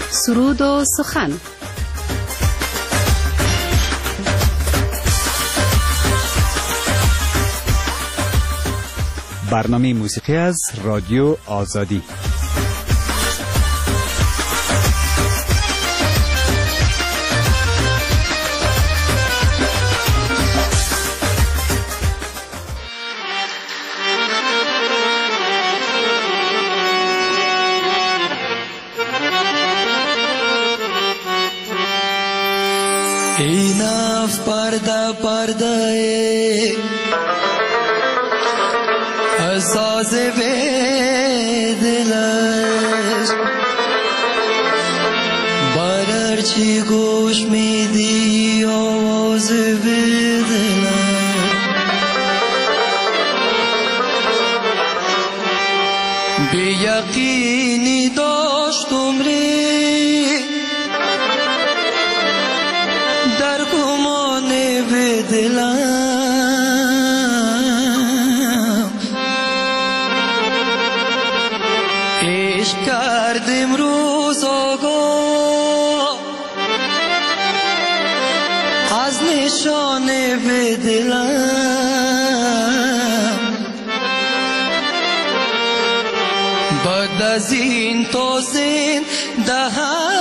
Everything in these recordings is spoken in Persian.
سرود و سخن. برنامه موسیقی از رادیو آزادی. ایناف پرده پرده ساز به دلش برارچی گوش میدی آواز به دلش بی یقینی داشتم ری در گمان به دلم عشق کردم روز آگاه از نشانه به دلم بعد از این تو زنده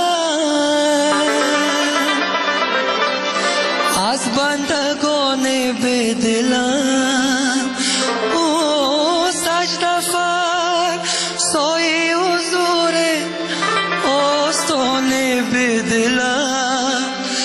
از بندگان به دلم او سجده فر سایه حضور آستانه به دلم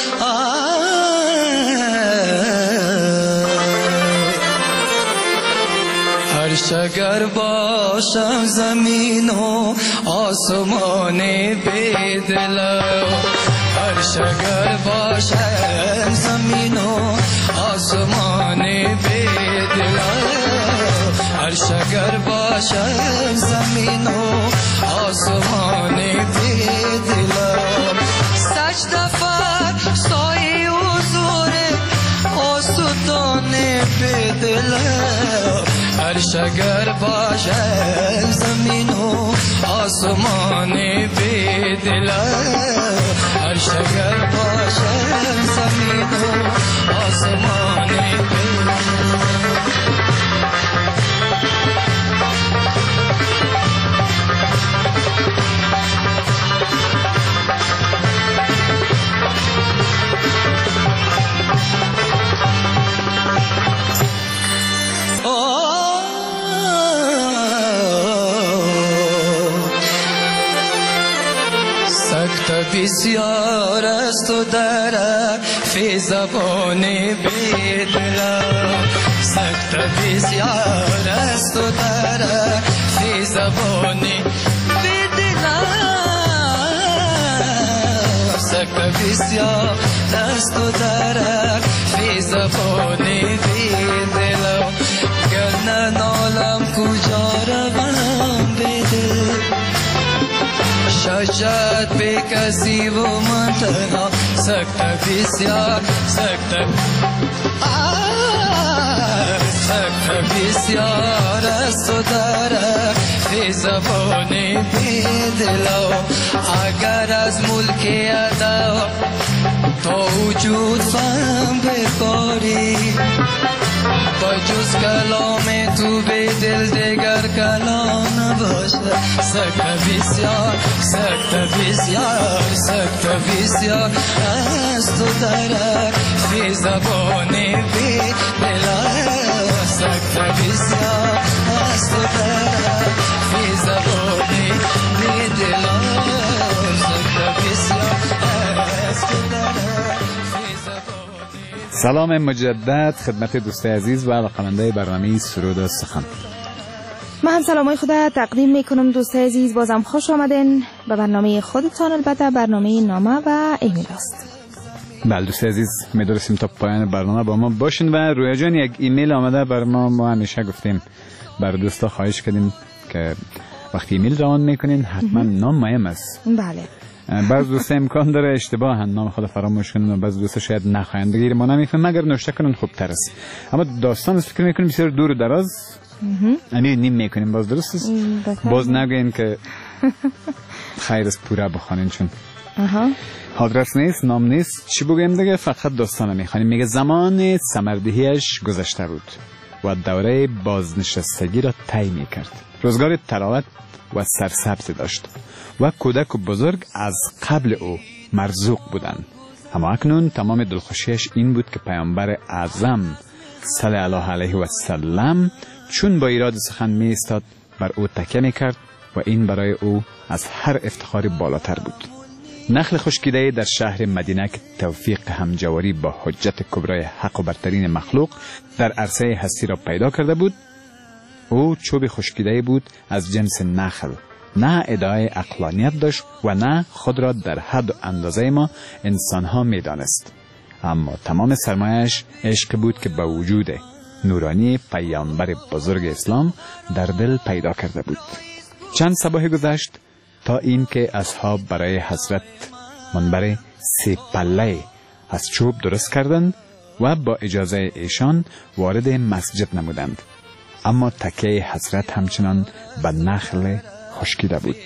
هر شگر باشم زمین و آسمان به دلم هر شگر باشم زمین و آسمان به دلم هر شگر باشم زمین و آسمان به دلم سجده فر سایه حضور آستان به دلم هر شگر باشم زمین و آسمان به دلم هر شگر باشم زمین و آسمان به بسیار است و در فی زبان به دلم سخت بسیار است و در فی زبان به دلم سخت بسیار است و در فی زبان به دلم گر نالم کجا روم به دل شاید به کسی و من تنها سخت بسیار سخت بسیار است و در فی زبان به دلم اگر از ملک ادا تا وجود فهم بکاری با جز کلام تو به دل دیگر کلام نباشد سخت بسیار سخت بسیار سخت بسیار است و در فی زبان به دلم سخت بسیار است و در فی زبان به دلم سخت بسیار است و در فی زبان. سلام مجدد خدمت دوست عزیز و علاقه‌مندان برنامه سرود و سخن. من سلامای خدا تقدیم میکنم دوست عزیز، بازم خوش آمدین به برنامه خودتان، البته برنامه نامه و ایمیل است. بله دوست عزیز می‌درسیم تا پایان برنامه با ما باشین و رویا جان یک ایمیل آمده بر ما همیشه گفتیم بر دوستا خواهش کردیم که وقتی ایمیل روان میکنین حتما نام مهم است. بله بعض دوستا امکان داره اشتباها نام خود فراموش کنن و بعض دوستا شاید نخواهند بگیریم، ما نمیفهمیم مگر نوشته کنن خوب تر است. اما داستان فکر میکنیم بسیار دور و دراز نیم میکنیم، باز درست است. باز نگین که خیر از پوره بخوانین چون آها آدرس نیست، نام نیست، چی بگیم دیگه، فقط داستان میخوانیم. میگه زمان ثمردهیش گذشته بود و دوره بازنشستگی را طی میکرد. روزگار تراوت و سرسبزی داشت و کودک و بزرگ از قبل او مرزوق بودند. اما اکنون تمام دلخوشیش این بود که پیامبر اعظم صلی الله علیه و سلم چون با ایراد سخن می ایستاد بر او تکیه می کرد و این برای او از هر افتخاری بالاتر بود. نخل خشکیده در شهر مدینه که توفیق همجواری با حجت کبرای حق و برترین مخلوق در عرصه هستی را پیدا کرده بود، او چوب خشکیده بود از جنس نخل، نه ادعای عقلانیت داشت و نه خود را در حد و اندازه ما انسانها می دانست. اما تمام سرمایش عشق بود که با وجود نورانی پیامبر بزرگ اسلام در دل پیدا کرده بود. چند صباح گذشت تا این که اصحاب برای حضرت منبر 3 پله از چوب درست کردند و با اجازه ایشان وارد مسجد نمودند. اما تکیه حضرت همچنان به نخل خشکیده بود.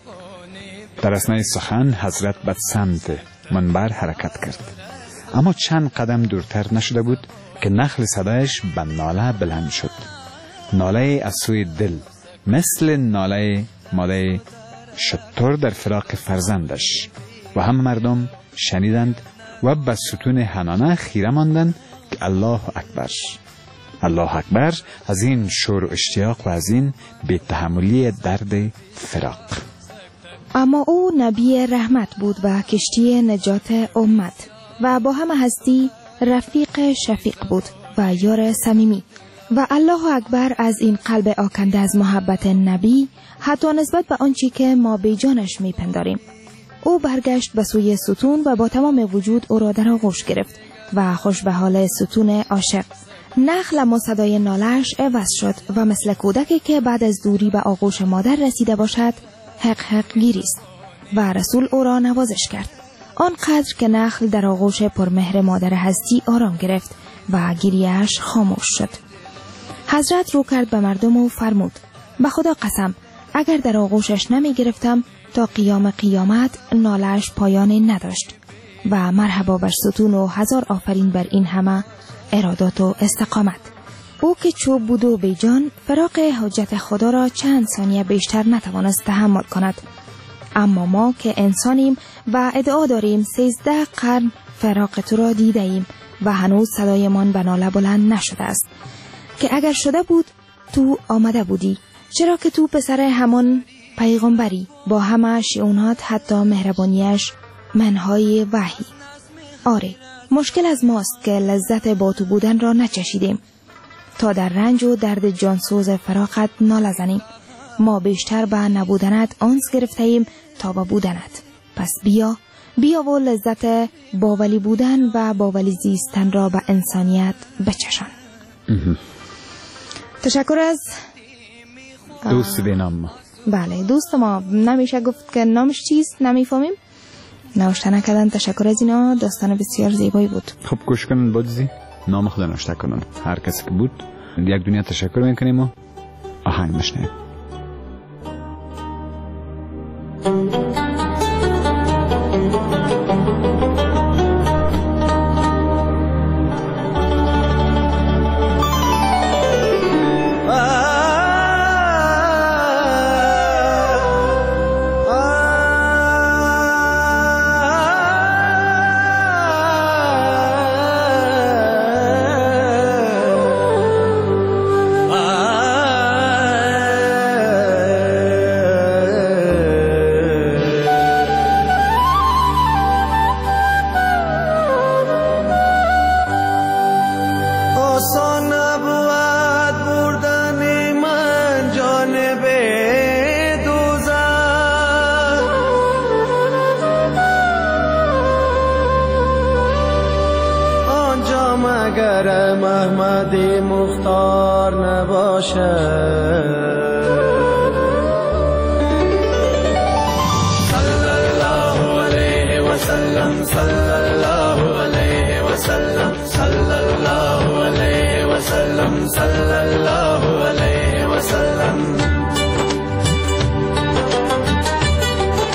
در اثنای سخن حضرت به سمت منبر حرکت کرد، اما چند قدم دورتر نشده بود که نخل صدایش به ناله بلند شد. ناله از سوی دل، مثل ناله ماده شتر در فراق فرزندش، و هم مردم شنیدند و به ستون حنانه خیره ماندند که الله اکبر. الله اکبر از این شور و اشتیاق و از این بی‌تحملی درد فراق. اما او نبی رحمت بود و کشتی نجات امت و با همه هستی رفیق شفیق بود و یار صمیمی. و الله اکبر از این قلب آکنده از محبت نبی حتی نسبت به آنچه که ما به جانش میپنداریم. او برگشت به سوی ستون و با تمام وجود او را در آغوش گرفت و خوش به حال ستون عاشق. نخل اما صدای نالش عوض شد و مثل کودکی که بعد از دوری به آغوش مادر رسیده باشد حق حق گیریست و رسول او را نوازش کرد، آنقدر که نخل در آغوش پرمهر مادر هستی آرام گرفت و گریه‌اش خاموش شد. حضرت رو کرد به مردم و فرمود: به خدا قسم اگر در آغوشش نمی گرفتم تا قیام قیامت نالش پایانی نداشت. و مرحبا بر ستون و هزار آفرین بر این همه ارادات و استقامت. او که چوب بود و بیجان فراق حجت خدا را چند ثانیه بیشتر نتوانست تحمل کند. اما ما که انسانیم و ادعا داریم 13 قرن فراق تو را دیده ایم و هنوز صدایمان به ناله بلند نشده است که اگر شده بود تو آمده بودی، چرا که تو پسر همان پیغمبری با همه شئونات حتی مهربانیش منهای وحی. آره، مشکل از ماست که لذت با تو بودن را نچشیدیم تا در رنج و درد جانسوز فراقت ناله زنیم. ما بیشتر به نبودنت آنس گرفته ایم تا به بودنت. پس بیا و لذت باولی بودن و باولی زیستن را به انسانیت بچشان. تشکر از دوست بینام. بله، دوست ما نمیشه گفت که نامش چیست، نمیفهمیم. نوشته نکردن. تشکر از اینا، داستان بسیار زیبایی بود. خب گوش کنن بازی نام خود نوشته کنن. هر کسی که بود یک دنیا تشکر میکنیم و آهنگ مشنیم. محمد مختار نباشد. صلی الله علیه و سلم، صلی الله علیه و سلم، صلی الله علیه و سلم، صلی الله علیه و سلم.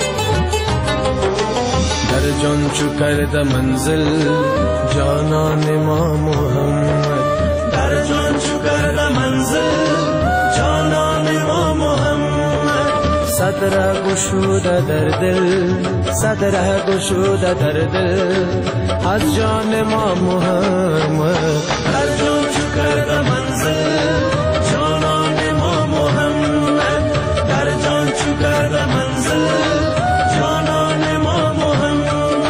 جان چو کرده منزل جانان ما محمد در جان چو کرده منزل جانان ما محمد صدر گشوده در دل صدر گشوده در دل از جان ما محمد در جان چو کرده منزل جانان ما محمد در جان چو کرده منزل جانان ما محمد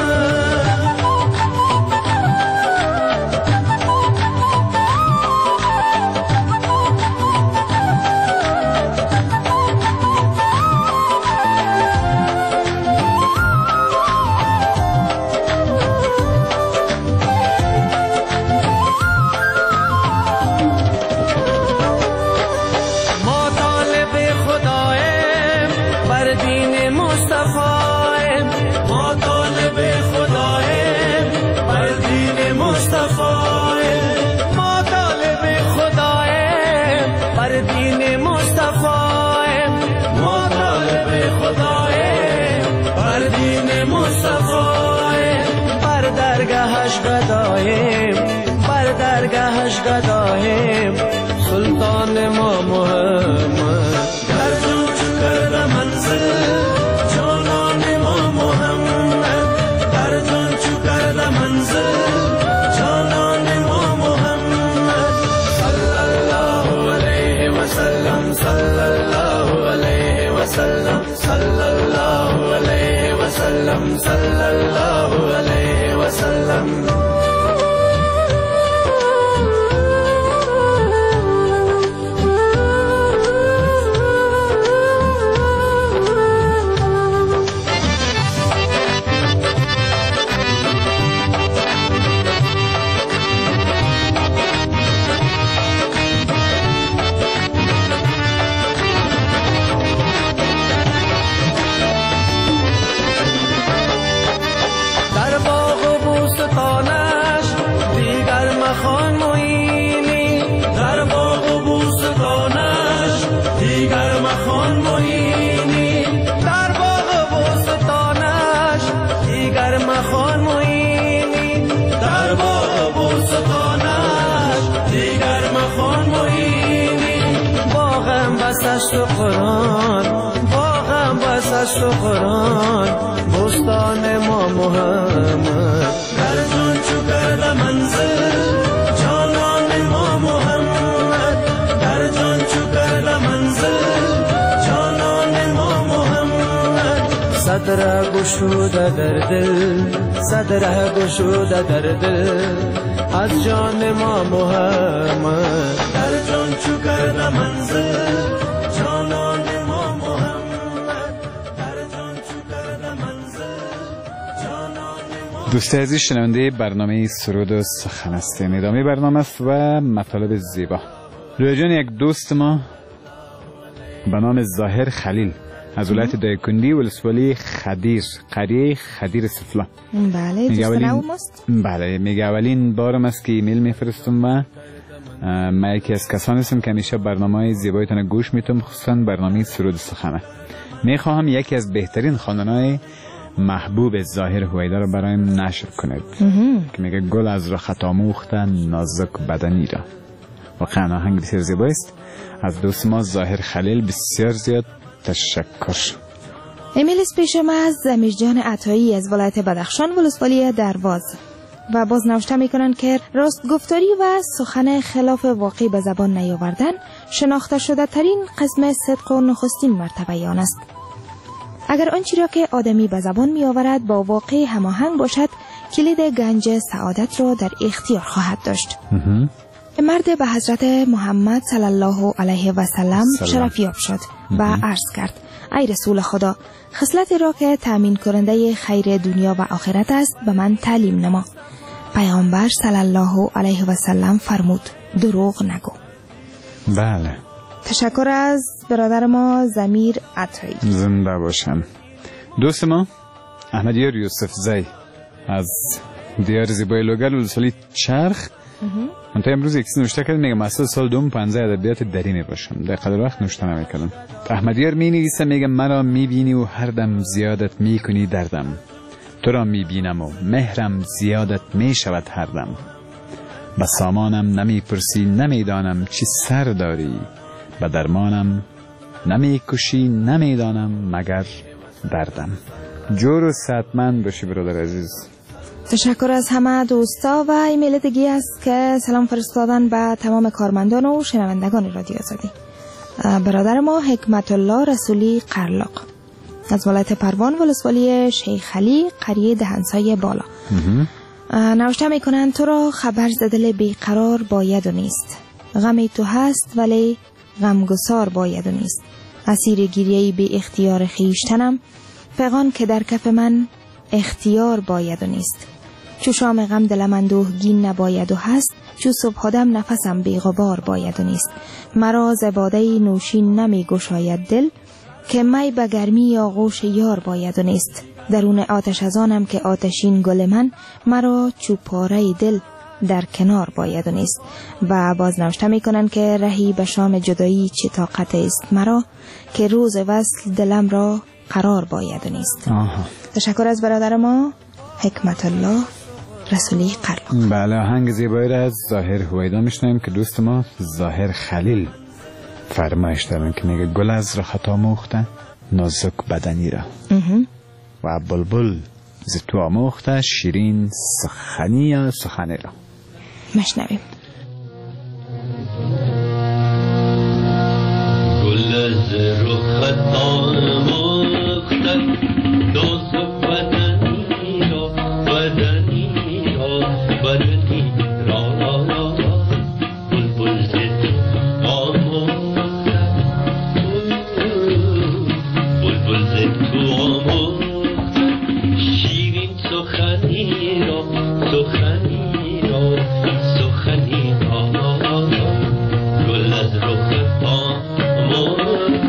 بر درگاهش گداییم سلطان ما محمد در جان چو کرده منزل جانان ما محمد در جان چو کرده منزل جانان ما محمد صلی الله علیه و سلم صلی الله علیه و سلم صلی الله علیه و سلم صلی الله علیه و سلم و قرآن باغم بسست و قرآن بستان ما محمد در جان چو کرده منزل جانان ما محمد در جان چو کرده منزل جانان ما محمد صدر گشوده در دل صدر گشوده در دل از جان ما محمد در جان چو کرده منزل جانان ما محمد در جان چو کرده منزل جانان ما. دوست عزیز شنونده برنامه سرود و سخن هستین. ادامه برنامه است و مطالب زیبا. رویا جان یک دوست ما به نام ظاهر خلیل از ولایت دایکنی ولسوالی خدیر قریه خدیر سفلا. بله دوست نومست. بله میگه اولین بارم است که ایمیل میفرستم و من یکی از کسانی هستم که همیشه برنامه زیبایتان گوش میتونم، خصوصا برنامه سرود سخنه. میخواهم یکی از بهترین خواننده‌های محبوب ظاهر هویدا رو برایم نشر کنید که میگه گل از رخت آموخته نازک بدنی را. واقعا آهنگ بسیار زیبایی است. از دوست ما ظاهر خلیل بسیار زیاد تشکر. ایمیل پیش ما از زمیر جان عطایی از ولایت بدخشان ولسوالی درواز و باز نوشته میکنن که راست گفتاری و سخن خلاف واقع به زبان نیاوردن شناخته شده ترین قسم صدق و نخستین مرتبه آن است. اگر آنچه را که آدمی به زبان می آورد با واقع هماهنگ باشد کلید گنج سعادت را در اختیار خواهد داشت. مرد به حضرت محمد صلی الله علیه و سلم شرفیاب شد و عرض کرد ای رسول خدا، خصلت را که تامین کننده خیر دنیا و آخرت است به من تعلیم نما. پیامبر صلی الله علیه و سلم فرمود دروغ نگو. بله. تشکر از برادر ما زمیر عطایی. زنده باشن. دوست ما احمدیار یوسف زی از دیار زیبای لوگل ولسوالی چرخ. من تا امروز یکسی نوشته کردم میگه محصول سال 2015 ادبیات دری می باشم. در قدر وقت نوشته نمیکردم. احمدیار می نویسه میگه مرا میبینی و هر دم زیادت میکنی دردم. تو را می بینم و مهرم زیادت می شود هر دم. به سامانم نمی پرسی نمی دانم چی سر داری، به درمانم نمی کشی نمی دانم مگر دردم. جور و صحتمند باشی برادر عزیز. تشکر از همه دوستا و ایمیل دیگه است که سلام فرستادن به تمام کارمندان و شنوندگان رادیو آزادی. برادر ما حکمت الله رسولی قرلاق از ولایت پروان ولسوالی شیخ علی قریه دهنسای بالا نوشته میکنن تو را خبر زدل بیقرار باید و نیست، غمی تو هست ولی غمگسار باید و نیست. اسیر گریهی بی اختیار خیشتنم، پیغان که در کف من اختیار باید و نیست. چو شام غم دلم اندوهگین نباید و هست، چو صبح آدم نفسم بی غبار باید و نیست. مرا ز باده نوشین نمی گشاید دل، که می به گرمی آغوش یار باید و نیست. درون آتش ازانم که آتشین گل من، مرا چو پاره دل در کنار باید و نیست. و باز نوشته میکنن که رهی به شام جدایی چه طاقت است مرا، که روز وصل دلم را قرار باید و نیست. تشکر از برادر ما حکمت الله رسولی قرلاق. بله، آهنگ زیبایی را از ظاهر هویدا میشنویم که دوست ما ظاهر خلیل فرمایش دارن که میگه گل از رخت آموخته نازک بدنی را و بلبل ز تو آموخته شیرین سخنی را. مشنویم. گل از رخت آموخته نازک بدنی را، بدنی را، بدنی را، بلبل ز تو آموخته، بلبل ز تو آموخته شیرین سخنی را، سخنی را، سخنی را. گل از رخت آموخته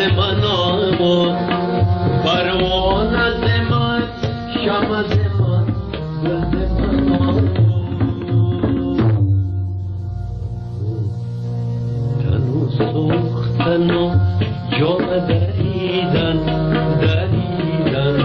من آمد پروانه ز من شمع ز من گل ز من آمد تن و سوختن و جام دریدن دریدن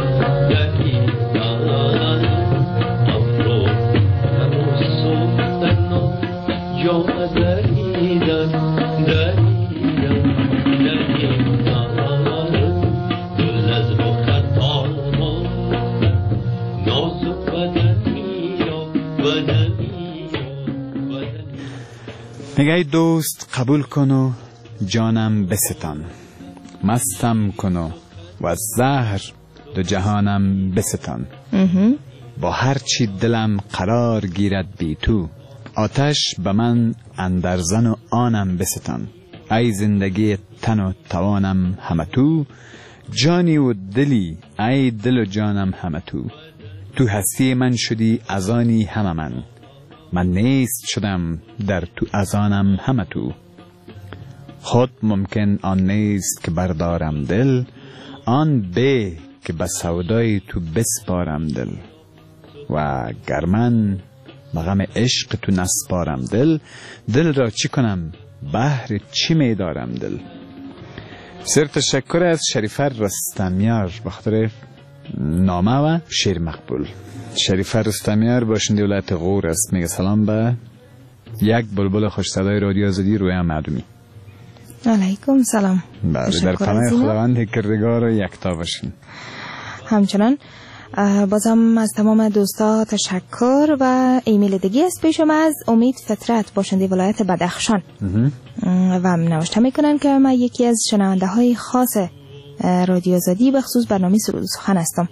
دریدن افرو تن و سوختن و جام دریدن دریدن دریدن دل از بخت آمد نازک بدنی و بدنی میگه ای دوست قبول کن و جانم بستان، مستم کن و از زهر دو جهانم بستان. با هر چی دلم قرار گیرد بی تو، آتش به من اندرزن و آنم بستان. ای زندگی تن و توانم همه تو، جانی و دلی ای دل و جانم همه تو. تو هستی من شدی از آنی همه من نیست شدم در تو از آنم همه تو. خود ممکن آن نیست که بردارم دل، آن به که به سودای تو بسپارم دل. و گر من به غم عشق تو نسپارم دل را چی کنم بهر چی میدارم دل. بسیار تشکر از شریفه رستمیار بخاطر نامه و شعر مقبول. شریفه رستمیار باشنده ولایت غور است. میگه سلام به یک بلبل خوش صدای رادیو آزادی رویا معدومی. علیکم سلام. بله در پناه خداوند کردگار و یکتا باشین. همچنان بازم از تمام دوستا تشکر و ایمیل دیگه است پیشم از امید فطرت باشنده ولایت بدخشان و نوشته میکنن که من یکی از شنونده های خاص رادیو آزادی به خصوص برنامه سرود سخن هستم.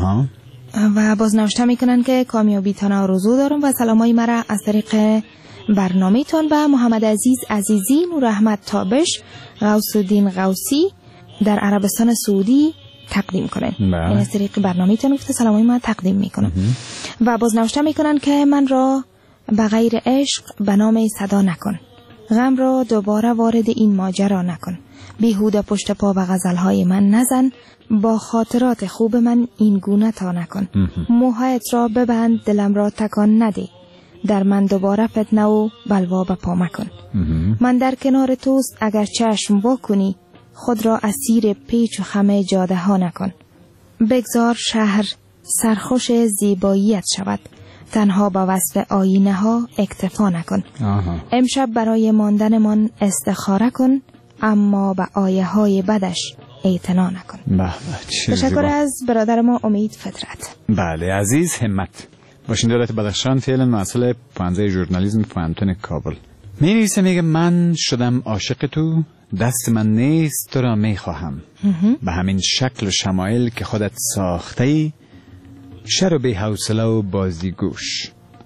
و باز نوشته میکنن که کامیابی تان آرزو دارم و سلامای مرا از طریق برنامه تان و محمد عزیز عزیزی، نور احمد تابش، غوث الدین غوثی در عربستان سعودی تقدیم کنن. این از طریق برنامه تان گفته سلامای من تقدیم میکنم. و باز نوشته میکنن که من را به غیر عشق به نام صدا نکن، غم را دوباره وارد این ماجرا نکن، بیهوده پشت پا به غزلهای من نزن، با خاطرات خوب من این گونه تا نکن، موهایت را ببند دلم را تکان نده، در من دوباره فتنه و بلوا به پا مکن. من در کنار توست اگر چشم وا کنی، خود را اسیر پیچ و خم جاده ها نکن. بگذار شهر سرخوش زیباییت شود، تنها با وصف آینه ها اکتفا نکن. امشب برای ماندن من استخاره کن، اما به آیه های بدش اعتنا نکن. تشکر از برادر ما امید فطرت. بله عزیز همت باشنده ولایت بدخشان، فعلا مسئول پانزه ژورنالیسم پوانتون کابل. می نویسه میگه من شدم عاشق تو، دست من نیست تو را می خواهم. به همین شکل و شمایل که خودت ساخته ای، شر و بی حوصله و بازیگوش،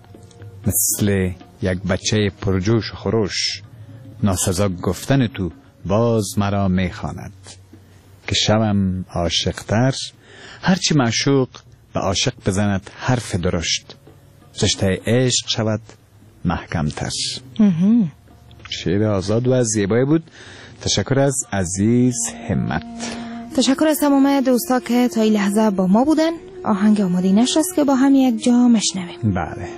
مثل یک بچه پرجوش و خروش، ناسزا گفتن تو باز مرا می خواند. که شوم عاشق‌تر، هرچی معشوق به عاشق بزند حرف درشت، رشته عشق شود محکم‌تر. شعر آزاد و زیبایی بود. تشکر از عزیز همت. تشکر از تمام دوستا که تا این لحظه با ما بودن. آهنگ آماده نشست که با هم یک جا مشنویم. بله.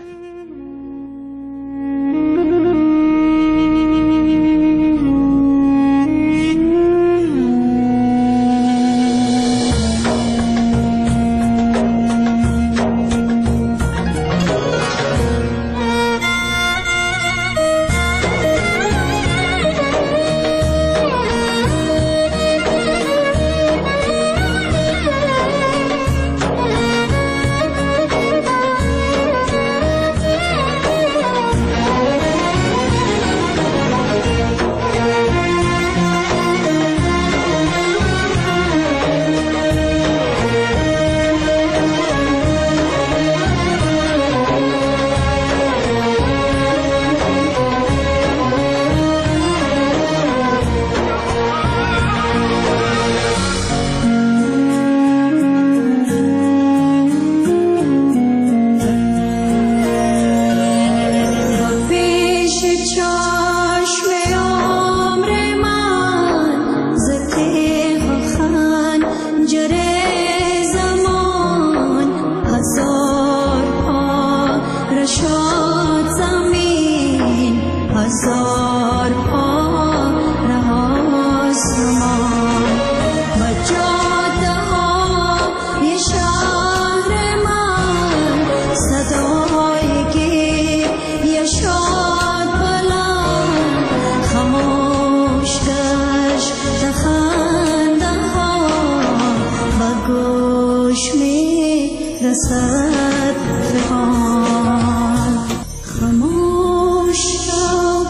رسد فغان خاموش شو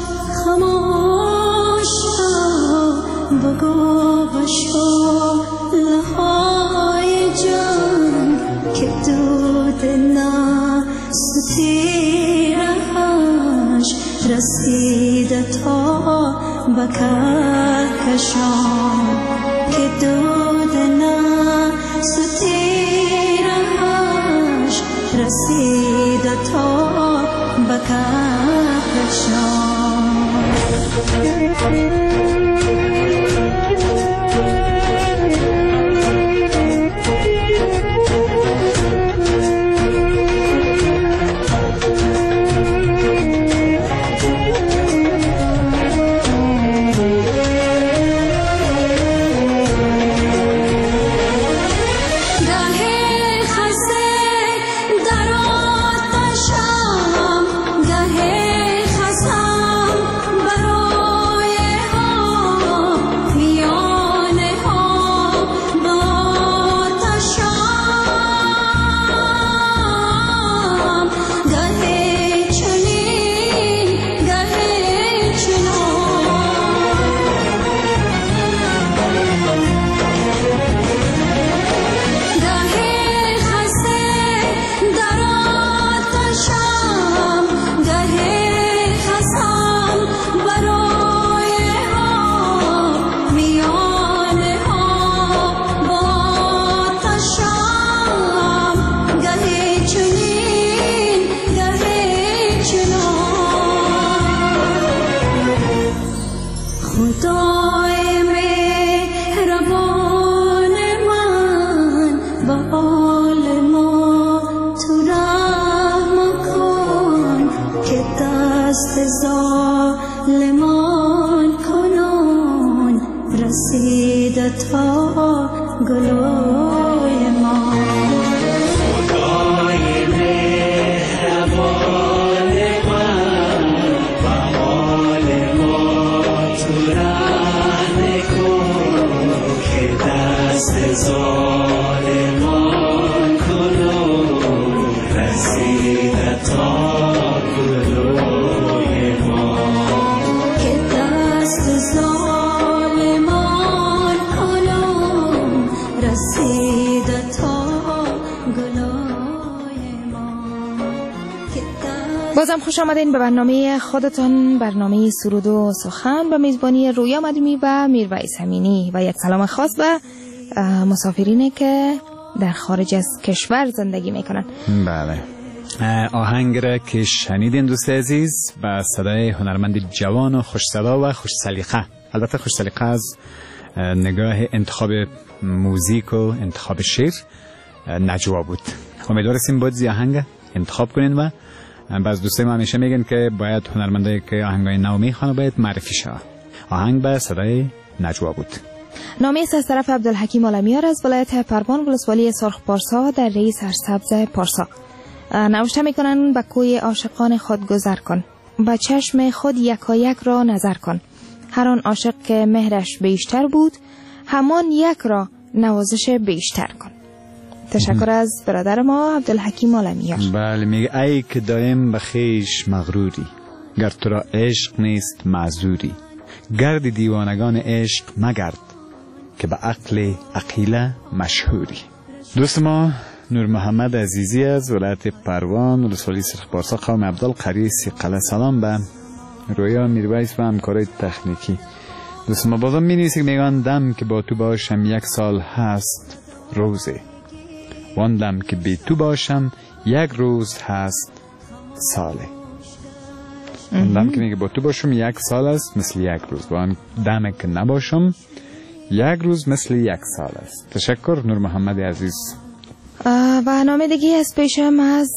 بگو بشو لهای جان که دود نستیرهاش رسیده تا به کهکشان که دود نستیرهاش رسیده تا به کهکشان ظالمان کنون رسیده تا گلوی ما خدای مهربان من به حال ما تو رحم کن که دست ظالمان کنون رسیده تا بازم خوش آمدین به برنامه خودتان، برنامه سرود و سخن به میزبانی رویا مدیمی و میرویس امینی و یک سلام خاص به مسافرینی که در خارج از کشور زندگی میکنن. بله، آهنگ را که شنیدین دوست عزیز با صدای هنرمند جوان و خوش صدا و خوش سلیقه، البته خوش سلیقه از نگاه انتخاب موزیک و انتخاب شعر نجوا بود. امیدواریم بود زی آهنگ انتخاب کنین و بعض دوستای ما همیشه میگن که باید هنرمندایی که آهنگای نو میخوان باید معرفی شود. آهنگ به صدای نجوا بود. نامه از طرف عبدالحکیم عالمیار از ولایت پروان ولسوالی سرخ پارسا در ری سرسبز پارسا. نوشته میکنن به کوی عاشقان خود گذر کن، با چشم خود یکایک را نظر کن. هر آن عاشق که مهرش بیشتر بود، همان یک را نوازش بیشتر کن. تشکر از برادر ما عبدالحکیم عالمیار. بله، میگه ای که دایم به خویش مغروری، گر تو را عشق نیست معذوری. گرد دیوانگان عشق مگرد، که به عقل عقیله مشهوری. دوست ما نور محمد عزیزی از ولایت پروان ولسوالی سرخ پارسا قوم عبدال قری سیقله. سلام به رویا میرویس و همکارای تکنیکی. دوست ما بازم می نویسید، میگن دم که با تو باشم یک سال هست روزه، وان دم که بی تو باشم یک روز هست ساله. وان دم که میگه با تو باشم یک سال است مثل یک روز، وان دم که نباشم یک روز مثل یک سال است. تشکر نور محمد عزیز. و نامه دیگه از پیشم از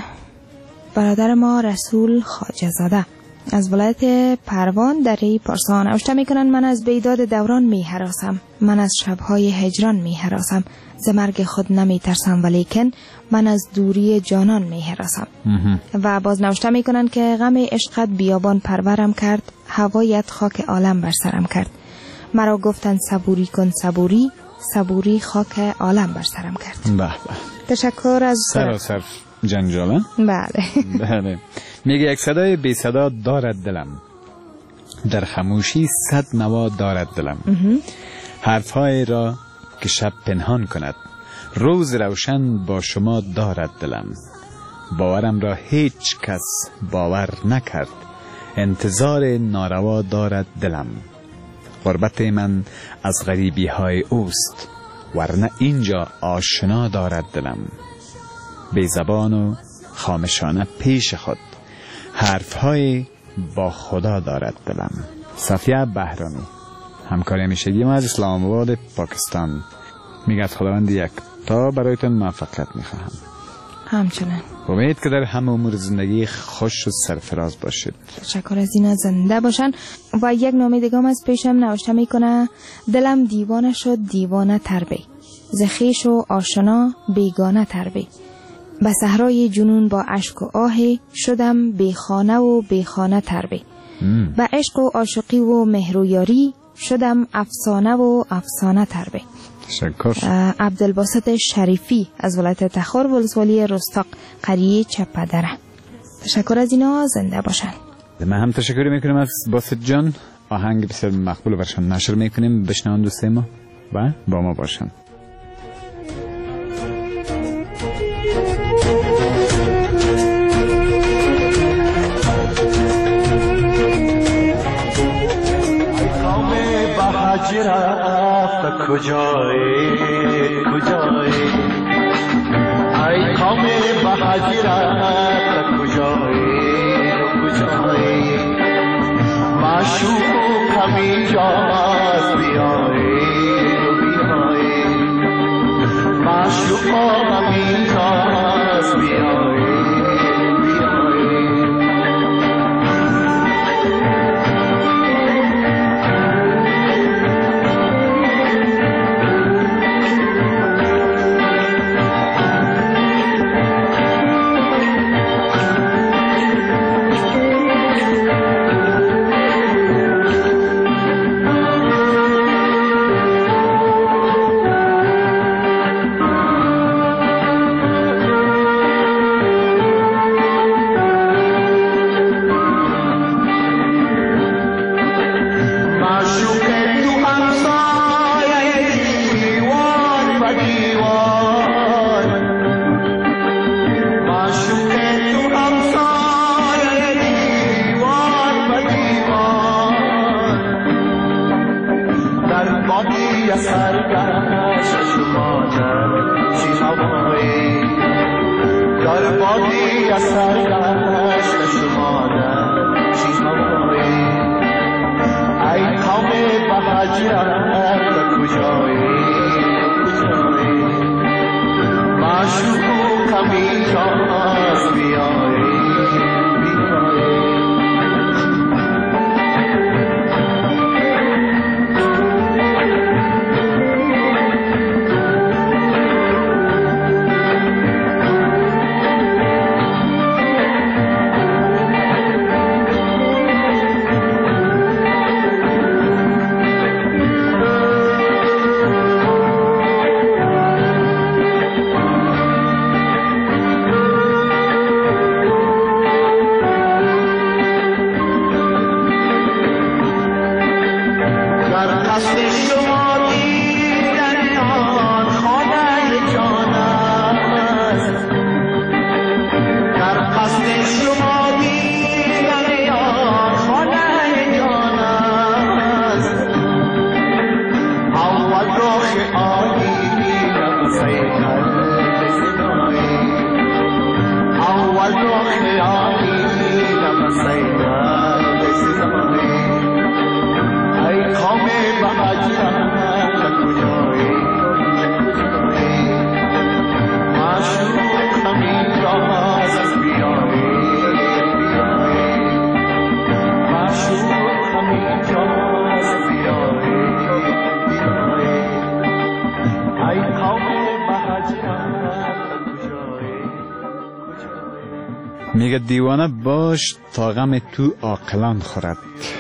برادر ما رسول خواجه زاده از ولایت پروان در ری پارسا. نوشته میکنن من از بیداد دوران می هراسم، من از شبهای هجران می هراسم، ز مرگ خود نمی ترسم ولیکن من از دوری جانان می هراسم. و باز نوشته میکنن که غم عشقت بیابان پرورم کرد، هوایت خاک عالم بر سرم کرد. مرا گفتن صبوری کن صبوری، صبوری خاک عالم بر سرم کرد. به به، تشکر از سراسر جنجاله. بله. بله. میگه یک صدای بی صدا دارد دلم، در خاموشی 100 نوا دارد دلم. حرفهای را که شب پنهان کند، روز روشن با شما دارد دلم. باورم را هیچ کس باور نکرد، انتظار ناروا دارد دلم. غربت من از غریبی های اوست، ورنه اینجا آشنا دارد دلم. بی زبان و خامشانه پیش خود، حرفهای با خدا دارد دلم. صفیه بهرامی، همکار همیشگی ما از اسلام آباد پاکستان، میگه از خداوند یک تا برایتون موفقیت میخواهم. همچنین امید که در همه امور زندگی خوش و سرفراز باشید. تشکر از اینا، زنده باشن. و یک نامه دیگه از پیشم نوشته میکنه: دلم دیوانه شد دیوانه تر بی، ز خویش و آشنا بیگانه تر بی. به صحرای جنون با اشک و آه، شدم بی خانه و بی خانه تر بی. به عشق و عاشقی و مهر و یاری، شدم افسانه و افسانه تر بی. تشکر. عبدالباسط شریفی از ولایت تخار، ولسوالی رستاق، قریه چپدره. تشکر از اینا، زنده باشن. من هم تشکر میکنم از باسط جان. آهنگ بسیار مقبول برشان نشر میکنیم، بشنوان دوستای ما و با ما باشن. رفت کجایی کجایی، ای کام بهاجی رفت کجایی کجایی، معشوق کمی جاست بیایی بیایی، معشوق کمی جاست بیایی. میگه دیوانه باش تا غم تو عاقلان خورد،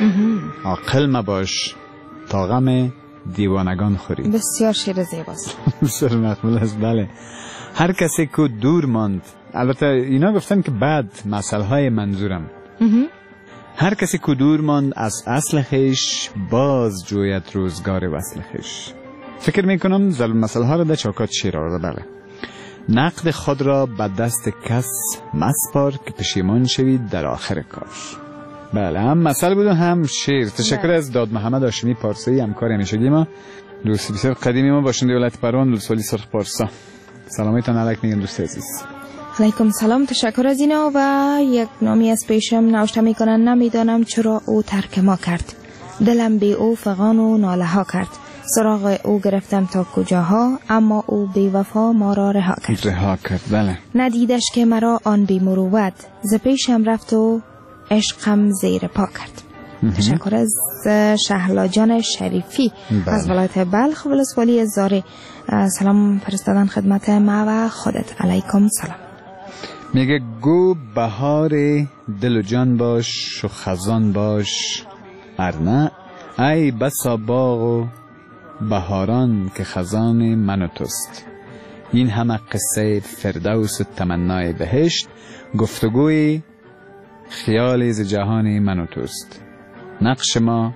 عاقل مباش تا غم دیوانگان خوری. بسیار شعر زیباست. بسیار مقبول است. بله، هر کسی که دور ماند، البته اینا گفتن که بعد مسئله های منظورم، هر کسی که دور ماند از اصل خیش باز جوید روزگار وصل خیش. فکر میکنم ضرب مسئله ها را در چاکات شیر آورده. بله. نقد خود را به دست کس مسپار که پشیمان شوید در آخر کار. بله، هم مسئله بود و هم شیر. تشکر از داد محمد هاشمی پارسایی، همکار همیشگی ما، دوست بسیار قدیمی ما، باشنده ولایت پروان، لولسوالی سرخ پارسا. سلامتان علیک میگن دوست عزیز. علیکم سلام، تشکر از اینا. و یک نامی از پیشم نوشته میکنن نمیدانم چرا او ترک ما کرد، دلم بی او فغان و ناله ها کرد، سراغ او گرفتم تا کجاها، اما او بی وفا ما را رها کرد. بله. ندیدش که مرا آن بی مروت، ز پیشم رفت و عشقم زیر پا کرد. تشکر از شهلا جان شریفی از ولایت بلخ ولسوالی زاری. سلام فرستادن خدمت ما و خودت. علیکم سلام. میگه گو بهار دل و جان باش و خزان باش، ارنه ای بسا باغ و بهاران که خزان من و توست. این همه قصه فردوس و تمنای بهشت، گفتگوی خیال ز جهان من و توست. نقش ما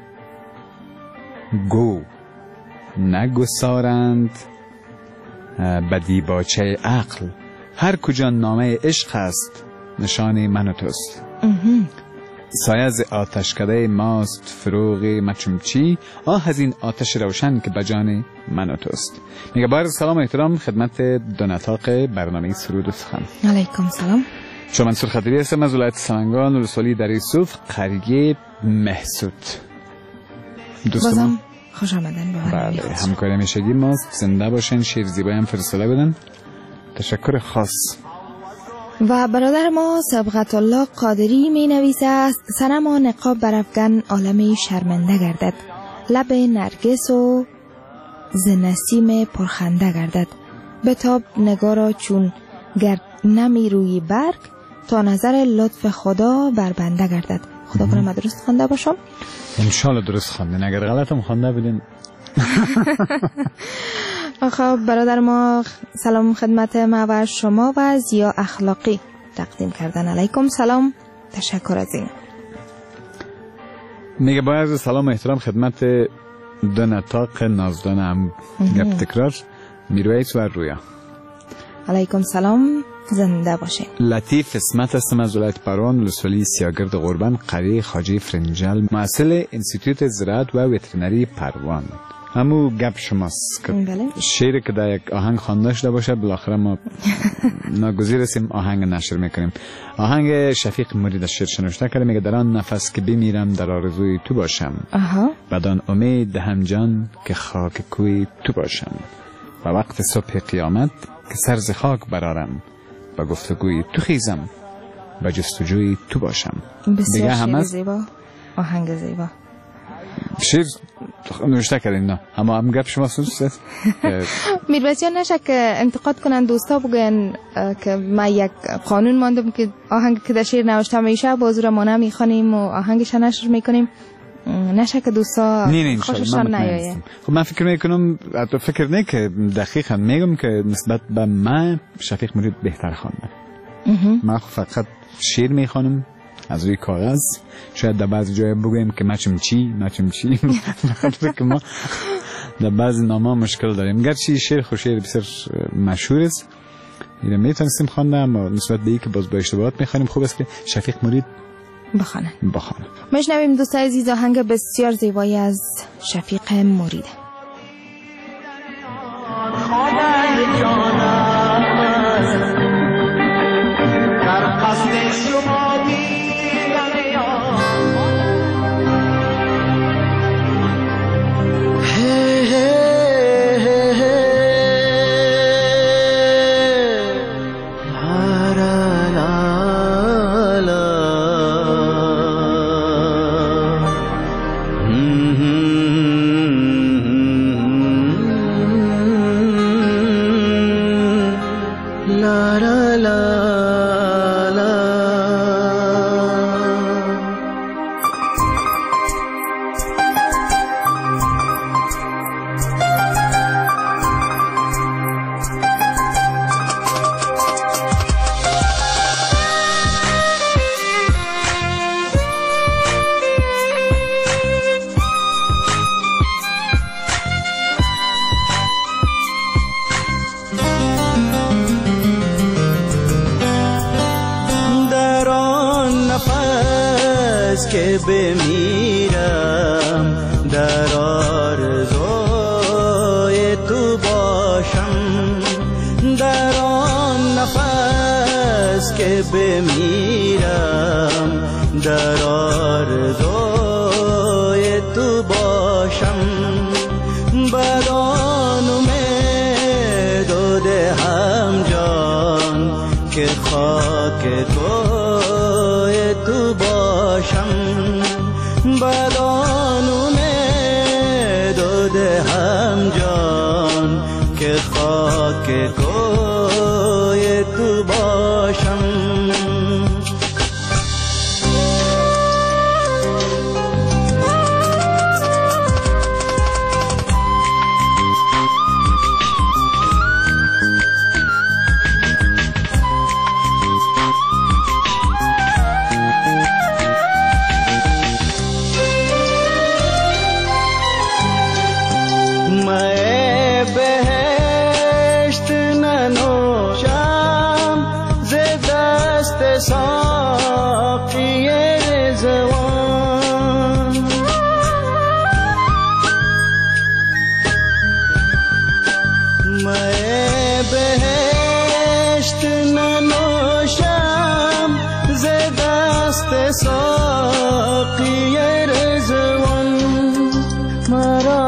گو نگسارند به دیباچه عقل، هر کجا نامه عشق است نشان من و توست. سایه از آتش کده ماست فروغ مچمچی، آه از این آتش روشن که بجان من و توست. میگه با عرض سلام و احترام خدمت دو نطاق برنامه سرود و سخن. علیکم سلام. شما منصور خطیبی هستم از ولایت سمنگان، رسولی در یوسف، قریه محسود. بازم خوش آمدن به برنامه. بله، همکار همیشگی ماست. زنده باشن. شیر زیبایی هم فرستاده بدن. تشکر خاص. و برادر ما سبقت الله قادری می نویسه صنما نقاب برافگن عالمی شرمنده گردد، لب نرگس و ز نسیم پرخنده گردد، بتاب نگارا چون گرد نمی روی برگ، تا نظر لطف خدا بر بنده گردد. خدا کنه من درست خوانده باشم. انشالله درست خواندین، اگر غلطم خوانده بودین. خب برادر ما سلام خدمت ما و شما و زیا اخلاقی تقدیم کردن. علیکم سلام، تشکر از این. میگه با عرض سلام و احترام خدمت دو نطاق نازدانم، گپ تکرار، میرویس و رویا. علیکم سلام، زنده باشه. لطیف اسمت هستم از ولایت پروان، ولسوالی سیاگرد قربان، قریه خواجه فرنجل، مسئول انستیتوت زراعت و وترنری پروان. همو گپ شماست که شعری که در یک آهنگ خوانده شده باشه، بالاخره ما ناگزیر هستیم آهنگ نشر میکنیم. آهنگ شفیق مرید شعر شنوشته کرده. میگه در آن نفس که بمیرم در آرزوی تو باشم، بدان امید دهم جان که خاک کوی تو باشم، و وقت صبح قیامت که سر ز خاک برارم، با گفتگوی تو خیزم با جستجوی تو باشم. بسیار شعر زیبا، آهنگ زیبا. شعر نوشته کردین نه، اما هم گپ شما سوست. میربچیان نشه که انتقاد کنن دوستا بگن که ما یک قانون ماندم که آهنگ که در شعر نوشته میشه بازور ما نمیخوانیم و آهنگش نشر میکنیم، نشه که دوستا خوششان نیایه. خب من فکر میکنم، حتی فکر نه که دقیقا میگم که نسبت به من شفیق مرید بهتر خوانده. من فقط شعر میخوانم از روی کاغذ، شاید در بعضی جای بگویم که مچم چی فکر که ما در بعضی نامه مشکل داریم، گرچه شعر خوشیر بسیار مشهور است، اینو میتونستیم خوانده، اما نسبت به این که باز با اشتباهات میخوانیم، خوب است که شفیق مرید بخوانه. مشنویم دوستای عزیز آهنگ بسیار زیبایی از شفیق مرید. نفس که بمیرم در آرزوی تو باشم، در آن نفس که بمیرم در آرزوی تو باشم، بدان امید و دهم جان که خاک کوی تو باشم، بدان امید و دهم جان که خاک کوی تو باشم. ساقی رضوان میں بہشت ننوشم ز دست ساقی رضوان، مرا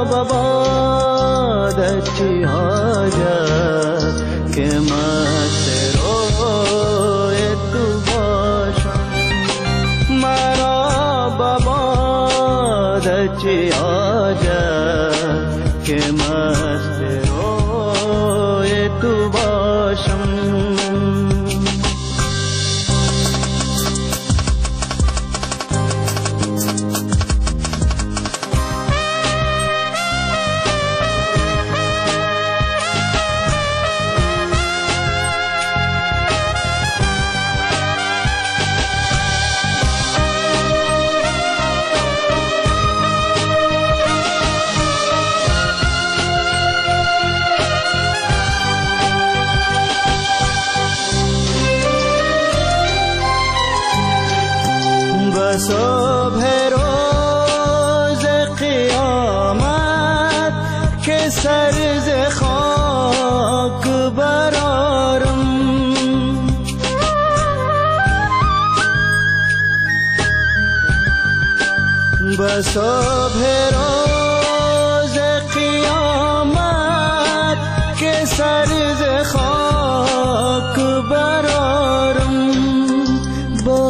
ببادت چی حاجت که مست روی تو باشم، مرا ببادت چی حاجت که مست روی تو باشم. صبح روز قیامت که سر ز خاک برارم، به صبح روز قیامت که سر ز خاک برارم، با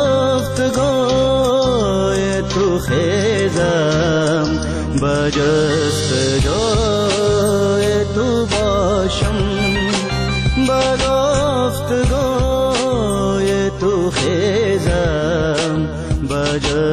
گفتگوی تو خیزم با جستجوی تو باشم، با گفتگوی تو خیزم با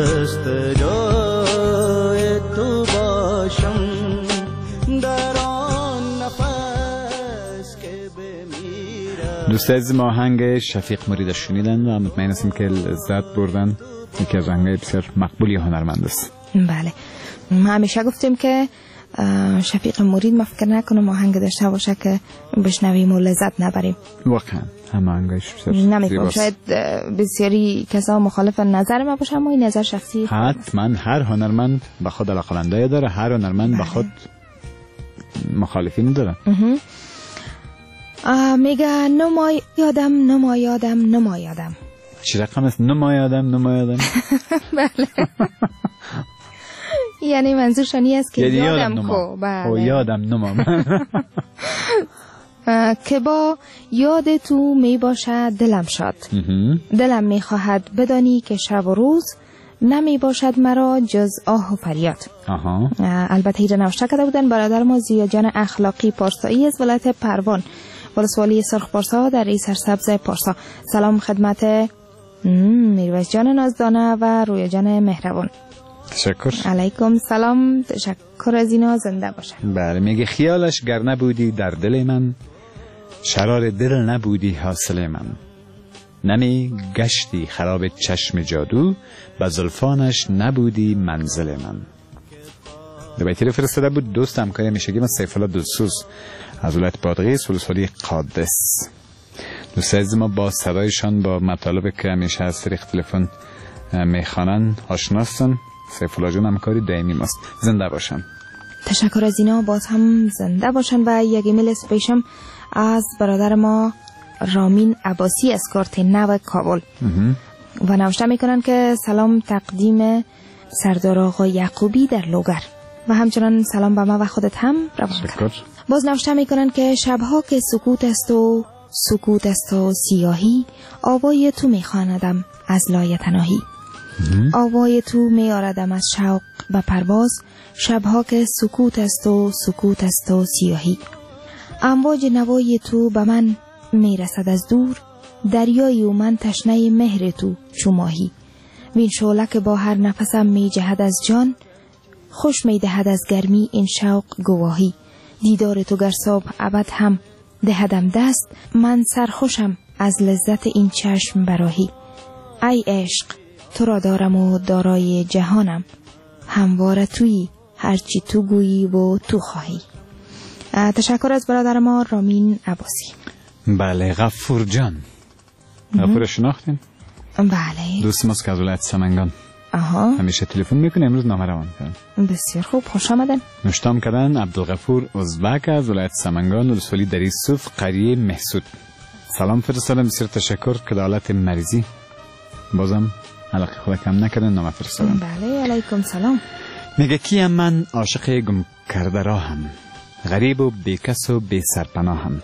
جستجوی تو باشم، در آن نفس که بمیرم. دوست عزیز ما آهنگ شفیق مرید شنیدن و مطمئن هستیم که لذت بردن. یکی از آهنگ‌های بسیار مقبولی هنرمند است. بله، ما همیشه گفتیم که شفیق مرید ما فکر نکنم آهنگ داشته باشه که بشنویم و لذت نبریم. واقعا همه آهنگایش بسیار نمی‌کنم، شاید بسیاری کسا مخالف نظر ما باشه، اما این نظر شخصی حتما هر هنرمند به خود علاقه‌مندی داره، هر هنرمند به خود مخالفین داره. میگه نمایادم. چی رقم است؟ نمایادم. بله. یعنی منظورشانی است که یادم کو. بله. یادم نمام. که با یاد تو می باشد دلم شاد، دلم می خواهد بدانی که شب و روز نمی باشد مرا جز آه و فریاد. البته ایره نوشته کرده بودن برادر ما زیاجان اخلاقی پارسایی از ولایت پروان، ولسوالی سرخ پارسا در ای سرسبز پارسا. سلام خدمت میرویس جان نازدانه و رویا جان مهربان. تشکر. علیکم سلام، تشکر از اینا، زنده باشه. بله، میگه خیالش گر نبودی در دل من، شرار دل نبودی حاصل من، نمی گشتی خراب چشم جادو، به زلفانش نبودی منزل من. دو بیتی فرستاده بود دوست همکاری همیشگی من سیف الله دلسوز از ولایت بادغیس ولسوالی قادس. دوست عزیز ما با صدایشان با مطالب که همیشه از طریق تلفن میخوانن آشناستن. سیف الله جان همکاری دائمی ماست. زنده باشن. تشکر از اینا، باز هم زنده باشن. و یک ایمیل اسپیشم از برادر ما رامین عباسی از کارت نو کابل و نوشته میکنن که سلام تقدیم سردار آقا یعقوبی در لوگر و همچنان سلام به ما و خودت هم روان کرد. باز نوشته میکنن که شبها که سکوت است و سیاهی، آوای تو میخواندم از لای تناهی. آوای تو میآردم از شوق و پرواز، شبها که سکوت است و سیاهی. امواج نوای تو به من میرسد از دور، دریای و من تشنه مهر تو چو ماهی. وین شعله که با هر نفسم می جهد از جان، خوش می دهد از گرمی این شوق گواهی. دیدار تو گر صبح ابد هم دهدم دست، من سرخوشم از لذت این چشم براهی. ای عشق تو را دارم و دارای جهانم، همواره تویی هرچی تو گویی و تو خواهی. تشکر از برادر ما رامین عباسی. بله، غفور جان. غفور شناختین؟ بله، دوست ماست که از ولایت سمنگان. همیشه تلفن میکنه، امروز نامه روان کردن. بسیار خوب، خوش آمدن. نوشتام کردن عبدالغفور ازبک از ولایت سمنگان، ولسوالی دری صوف، قریه محسود. سلام فرستادم، بسیار تشکر که دالت مریضی بازم علاقه خدا کم نکردن، نامه فرستادم. بله، علیکم سلام. میگه کیم من عاشق گم کرده راهم، غریب و بیکس و بی سرپناهم.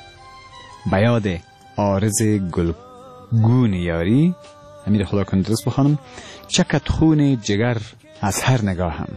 بیاد عارض گلگون یاری، امیر خدا کنه درست بخوانم، چکت خون جگر از هر نگاهم.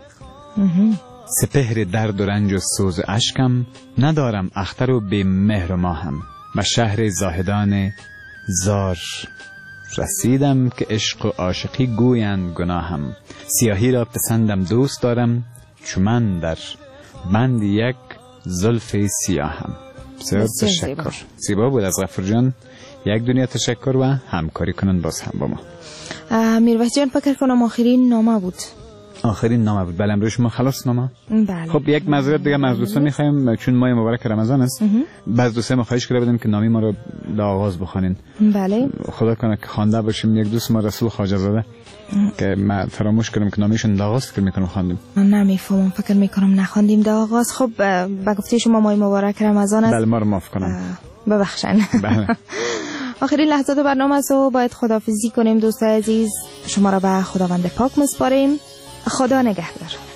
سپهر درد و رنج و سوز اشکم، ندارم اختر و بی مهر و ماهم. به شهر زاهدان زار رسیدم، که عشق و عاشقی گویند گناهم. سیاهی را پسندم دوست دارم، چون من در بند یک زلف سیاهم. بسیار تشکر. زیبا بود از غفور جان. یک دنیا تشکر و همکاری کنن باز هم با ما. میرویس جان فکر کنم آخرین نامه بود. آخرین نامه بود. بله، امروز شما خلاص نامه. بله. خب یک معذرت دیگه از دوستان می‌خوایم، چون ماه مبارک رمضان است. بعض دوستان ما خواهش کرده بودن که نامی ما رو در آغاز بخوانین. بله. خدا کنه که خوانده باشیم. یک دوست ما رسول خواجه زاده که ما فراموش کردیم که نامیشون در آغاز فکر می‌کنم خواندیم. من نمی‌فهمم، فکر می‌کنم نخواندیم در آغاز. خب با گفته شما ماه مبارک رمضان است. بله، ما رو معاف کنم. ببخشن. بله. آخرین لحظات برنامه است و باید خداحافظی کنیم. دوستای عزیز، شما را به خداوند پاک می‌سپاریم. خدا نگهدار.